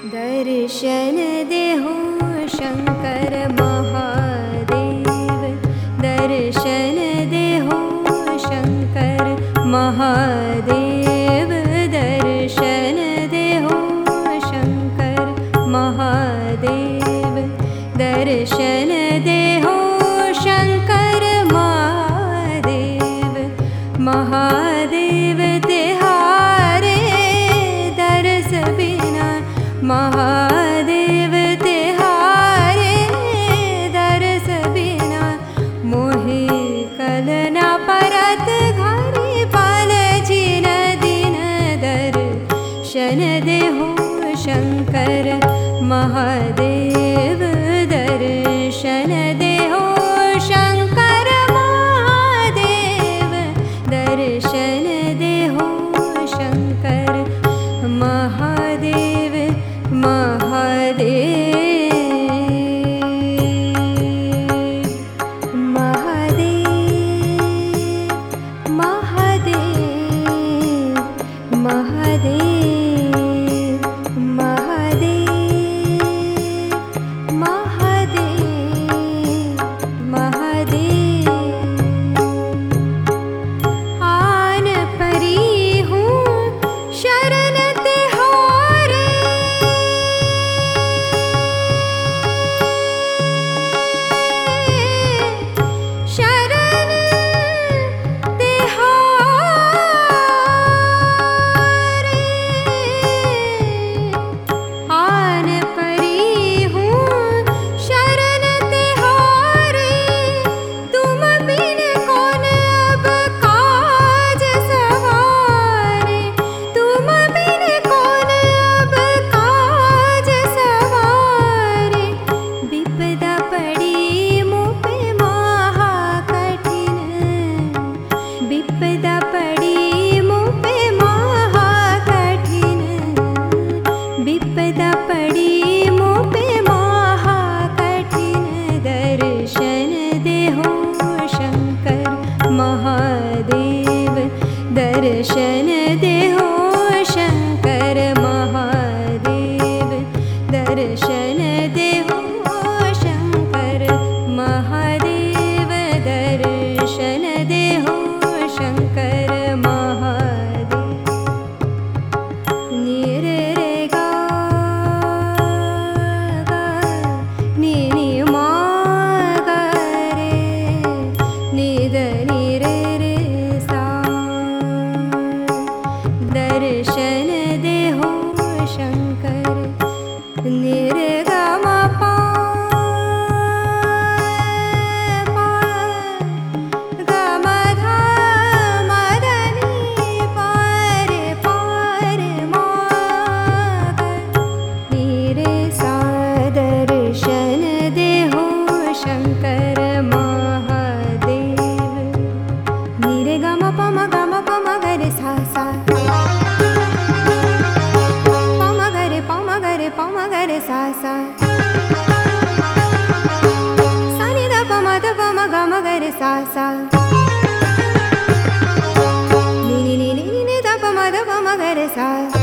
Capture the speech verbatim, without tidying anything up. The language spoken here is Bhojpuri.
दर्शन देहो शंकर महादेव, दर्शन देहो शंकर महादेव, दर्शन देहो शंकर महादेव, दर्शन देहो शंकर महादेव। महादेव तिहारे दरस बिना, महादेव तिहारे दरस बिना, मोहि कलना परत घरे पालजी न दिन। दर्शन देहो शंकर महादेव, दर्शन देहो शंकर महादेव, दर्शन देहो शंकर महादेव। महादेव महादेव महादेव महादेव महादेव महादेव महादेव। आन परी हूँ शरण तिहारे, शरण तिहारे। आन परी हूँ शरण तिहारे, तुम बिन कौन अब काज सवारे, तुम बिन कौन अब काज सवारे। विपदा पड़ी मुँह पे महा कठिन, विपदा पड़ी मुँह पे महा कठिन, विपदा पड़ी मुँह पे महा कठिन। दर्शन देहो शंकर महादेव, दर्शन देहो शंकर महादेव, दर्शन देहो शंकर महादेव, दर्शन देहो शंकर महादेव। नीरे रे गा गा, नी नी मा गा रे, नी द नी रे रे सा। दर्शन देहो शंकर नीरे गा मा पा पा, गा मा धा मा ध नी पा रे पा रे मा गा नी रे सा। दर्शन देहो शंकर महादेव। नी रे गा मा पा मा गा मा पा मा गा रे सा सा, पा मा गा रे पा मा गा रे पा मा गा रे सा सा। सा नी दा पा मा दा पा मा गा मा गा रे सा सा। नी नी नी नी नी दा पा मा दा पा मा गा रे सा।